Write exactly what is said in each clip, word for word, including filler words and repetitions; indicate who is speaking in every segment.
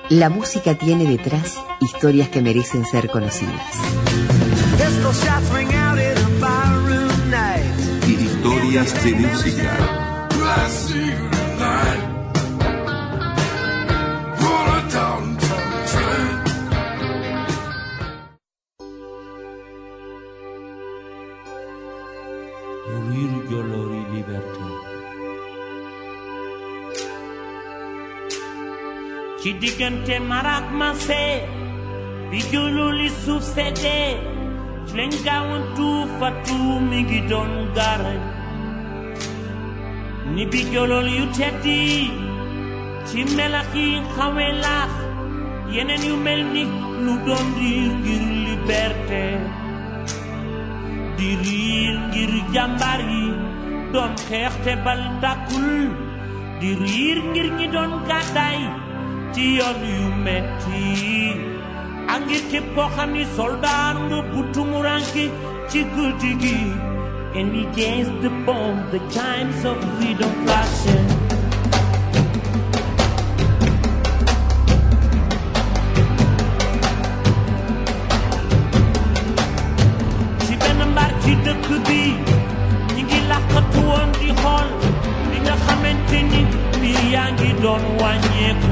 Speaker 1: La música tiene detrás historias que merecen ser conocidas.
Speaker 2: Historias de música.
Speaker 3: ci diggante marak mase bi jululi suuf seddee ci lañ gaawantu fatu mi ngi doon garañ ni bi jolol yu teddi ci melax yi xawe laax yeneen yu mel ni lu doon riir ngir liberté di riir ngir jàmbaar yi doon xeex te bal tàkkul di riir ngir ñi doon gàddaay ci yoon yu metti ak ngir képp koo xam ni soldaar nga bu tumuranke ci guddi gi. And we gaze upon the chimes of freedom flashing. ci benn mbar ci dëkk bi ñi ngi làqatu woon di xool li nga xamante ni mbir yaa ngi doon wàññeeku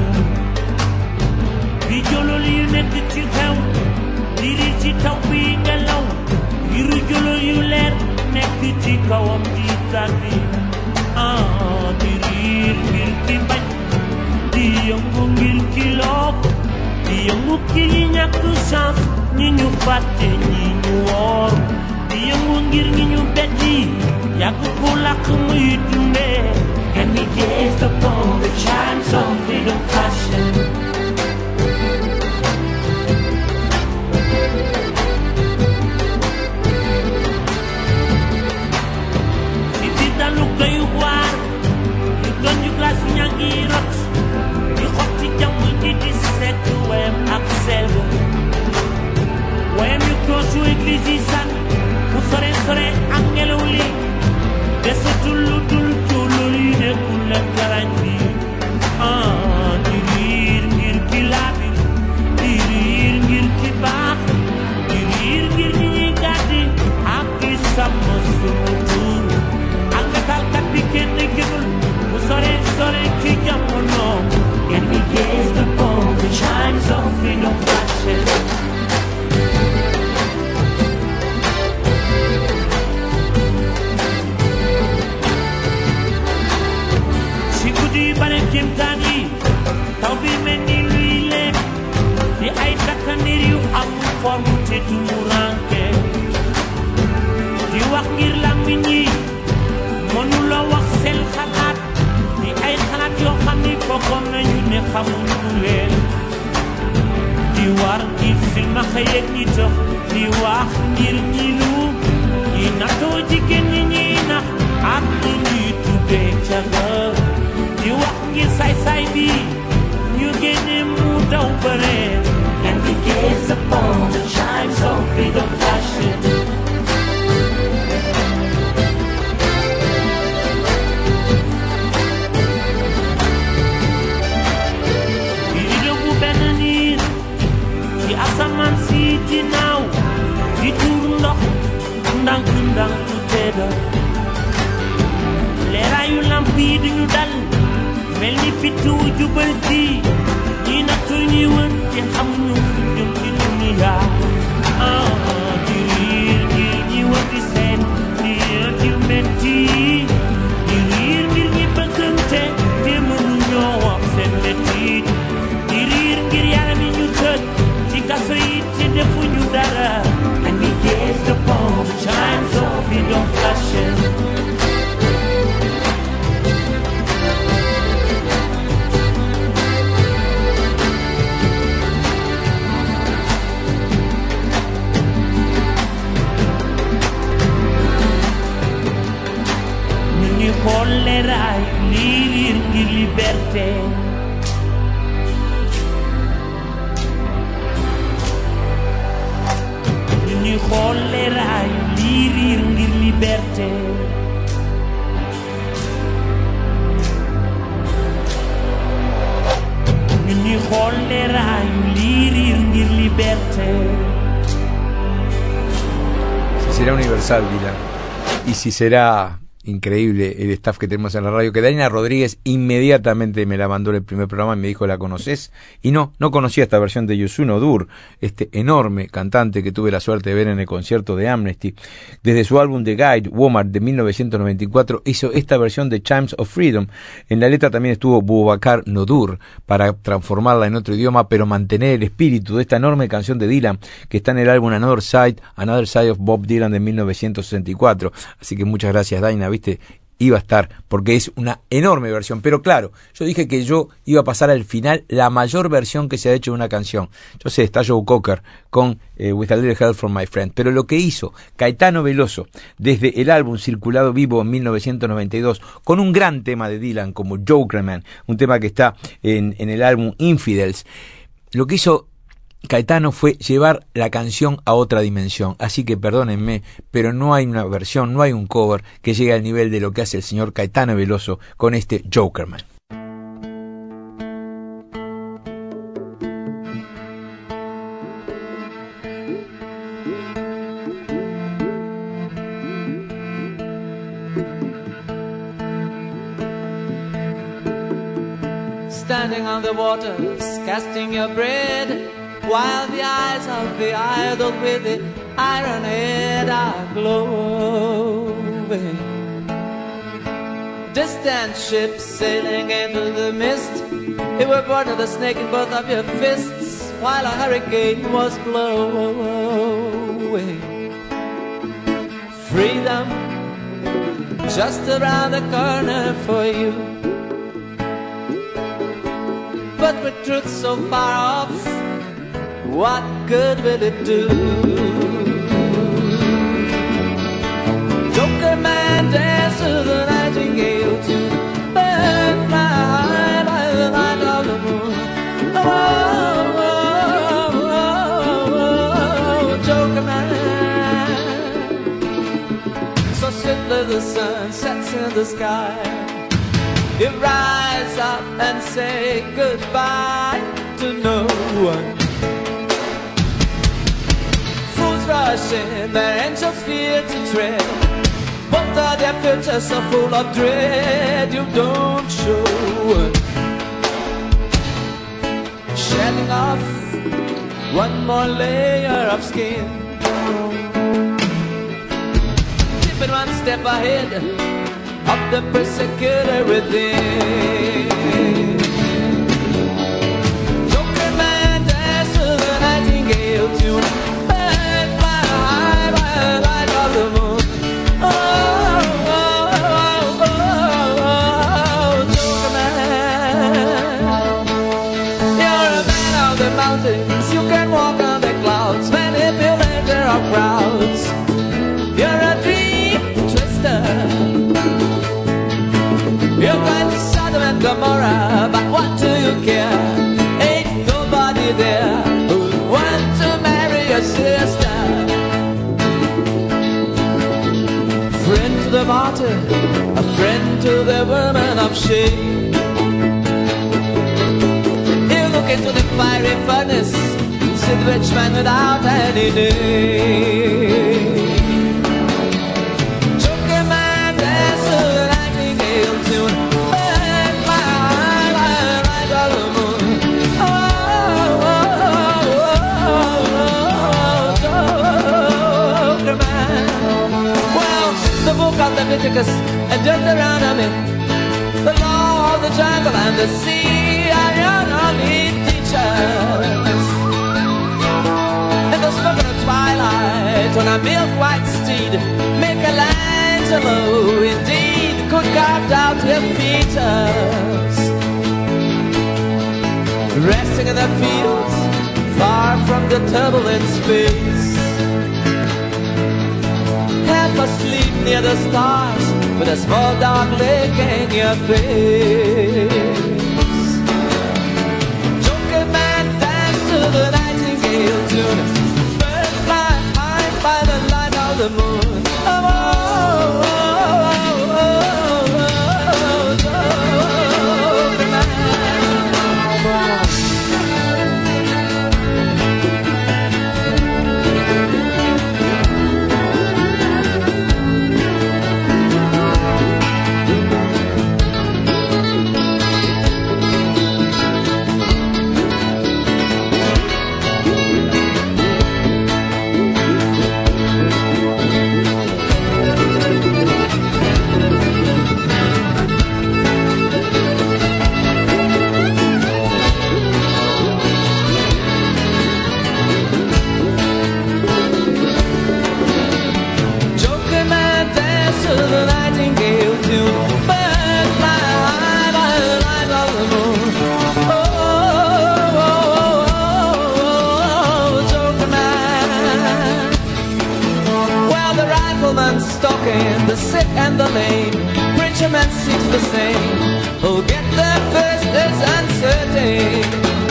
Speaker 3: bi jolol yu nekk ci xew diri ci taw bi ngelaw yiru jolol yu leer nekk ci kawam di tàddi ah di riir ngir ki bañ di yëngu ngir ki loof di yëngu ki ñi ñàkk chance ñi ñu fàtte ñi ñu woor di yëngu ngir ñi ñu betti yàgg ku làkk muy dundee. And we gaze upon the chimes of freedom flashing. Lu doy waar lu doon ñu glace ñaa ngi rot di xotti jaww ji di sekk wayam ak sel wayam yu cloche église yi san fu sore sore ak ngelaw li desatul lu dul tuulul yi nekkul la garañ bi ah di riir ngir ki laabi di riir ngir ki baax di riir ngir ñi ñuy gàddi ak ki sàmm sunu tur talkat bi kenn gënul bu sore sore ci jamono. And we gaze upon the chimes of freedom flashing. ci guddi bare kéemtaan yi taw bi mel ni luy leen di ay takkandir yu am forme te tumuranke di wax ngir làmmiñ yi mënu la wax seen xalaat ni ay xalaat yoo xam ni foogoon nañu ne xamuñu leen di war ngir silmaxa yeeg ñi tax di wax ngir ñi lu ñi nattoo jigéen ñi ñuy nax ak ñi ñuy tuddee caga di wax ngir saay-saay bi ñu génne mu daw bëre. And we gaze upon the chimes of freedom flashing. asamaan si di naaw di tuur ndox ndànk ndànk tedda leeraayu lamp yi duñu dal mel ni fitu jubal ci ñi nattu ñi wër te xamuñu fu jëm ci dunya ah di riir ngir ñi wër di seen di di metti di riir ngir ñi bëggante te mënuñoo wax seen metti di riir ngir yaram yi ñu tëj kaso yi te defuñu dara. And we gaze upon the chimes of freedom flashing. ñu ngi xool leeraay lii riir ngir liberté. ñuy xool leeraay lii riir ngir liberté. ñun di xool leeraayu lii riir ngir liberté.
Speaker 4: Si será universal, Dylan, y si será increíble el staff que tenemos en la radio, que Daina Rodríguez inmediatamente me la mandó en el primer programa y me dijo, ¿la conoces? Y no, no conocía esta versión de Youssou N'Dour, este enorme cantante que tuve la suerte de ver en el concierto de Amnesty. Desde su álbum The Guide, Walmart, de mil novecientos noventa y cuatro, hizo esta versión de Chimes of Freedom. En la letra también estuvo Boubacar N'Dour, para transformarla en otro idioma, pero mantener el espíritu de esta enorme canción de Dylan, que está en el álbum Another Side, Another Side of Bob Dylan de mil novecientos sesenta y cuatro. Así que muchas gracias, Daina, ¿viste? Iba a estar, porque es una enorme versión, pero claro, yo dije que yo iba a pasar al final la mayor versión que se ha hecho de una canción. Yo sé, está Joe Cocker con eh, With a Little Help from My Friend, pero lo que hizo Caetano Veloso desde el álbum Circulado Vivo en mil novecientos noventa y dos, con un gran tema de Dylan como Jokerman, un tema que está en, en el álbum Infidels, lo que hizo Caetano fue llevar la canción a otra dimensión. Así que perdónenme, pero no hay una versión, no hay un cover que llegue al nivel de lo que hace el señor Caetano Veloso con este Jokerman.
Speaker 5: Standing on the waters, casting your bread, while the eyes of the idol with the iron head are glowing. Distant ships sailing into the mist, you were born of the snake in both of your fists, while a hurricane was blowing. Freedom just around the corner for you, but with truth so far off, what good will it do? Jokerman dance to the nightingale tune, bird fly high by the light of the moon. Oh, oh, oh, oh, oh, Jokerman. So swiftly the sun sets in the sky, you rise up and say goodbye to no one. Rushing, their angels fear to tread, both of their futures so full of dread. You don't show, shedding off one more layer of skin, keeping one step ahead of the persecutor within. Jokerman dance to the nightingale tune, you can walk on the clouds, manipulator of crowds. You're a dream twister, you're going to Sodom and Gomorrah, but what do you care? Ain't nobody there who'd want to marry your sister. Friend to the martyr, a friend to the woman of shame. Into the fiery furnace, sit rich man without any name. Jokerman dance to the nightingale tune, bird fly high by the light of the moon. Oh, oh, oh, oh, oh, Jokerman. Well, the book of Leviticus and Deuteronomy, the law of the jungle and the sea are your only teachers. In the smoke of the twilight, on a milk-white steed, Michelangelo indeed could carve out your features. Resting in the fields, far from the turbulent space, half asleep near the stars, with a small dark lake in your face. Jokerman dance to the nightingale tune, bird fly high by the light of the moon. Oh, oh, oh, oh, oh, oh, Jokerman. and seeks the same. Who'll get there first is uncertain.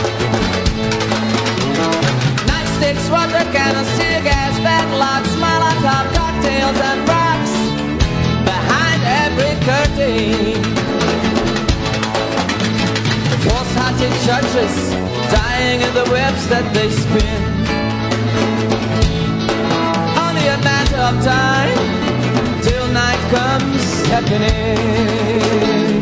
Speaker 5: Nightsticks, water cannons, tear gas, padlocks, Molotov cocktails and rocks behind every curtain. False-hearted judges dying in the webs that they spin. Only a matter of time till night comes happening.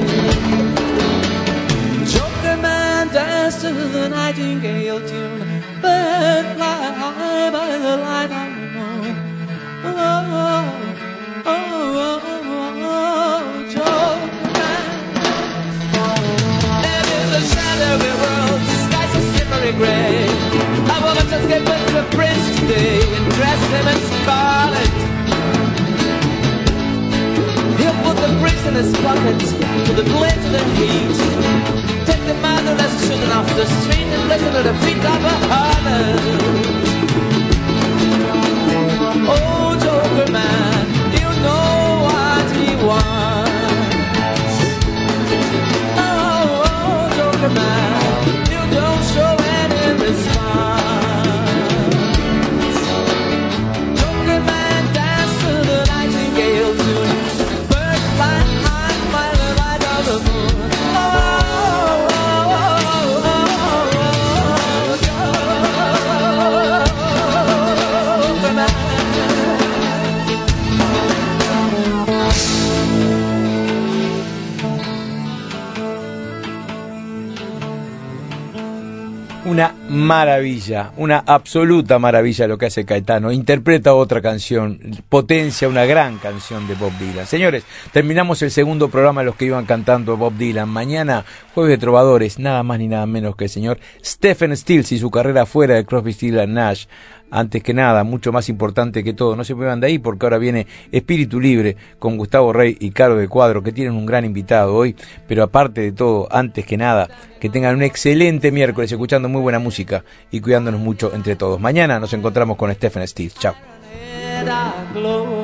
Speaker 5: Joker man dance to the nightingale tune, bird fly by the light of the moon. Oh, oh, oh, oh, oh, Joker man. There is a shadowy world, skies are slippery gray. A woman just gave birth to a prince today and dressed him in scarlet. He'll put the bricks in his pocket with the blade to the heat. Take the motherless children off the street and place them at the feet of a harlot. Oh, Joker man, you know what he wants. Oh, oh, Joker man, you don't show any response. Joker man, dance to the nightingale tune.
Speaker 4: Una maravilla, una absoluta maravilla lo que hace Caetano. Interpreta otra canción, potencia una gran canción de Bob Dylan. Señores, terminamos el segundo programa de los que iban cantando Bob Dylan. Mañana, Jueves de Trovadores, nada más ni nada menos que el señor Stephen Stills y su carrera fuera de Crosby, Stills and Nash. Antes que nada, mucho más importante que todo, no se muevan de ahí porque ahora viene Espíritu Libre con Gustavo Rey y Caro de Cuadro, que tienen un gran invitado hoy. Pero aparte de todo, antes que nada, que tengan un excelente miércoles escuchando muy buena música y cuidándonos mucho entre todos. Mañana nos encontramos con Stephen Stills. Chao.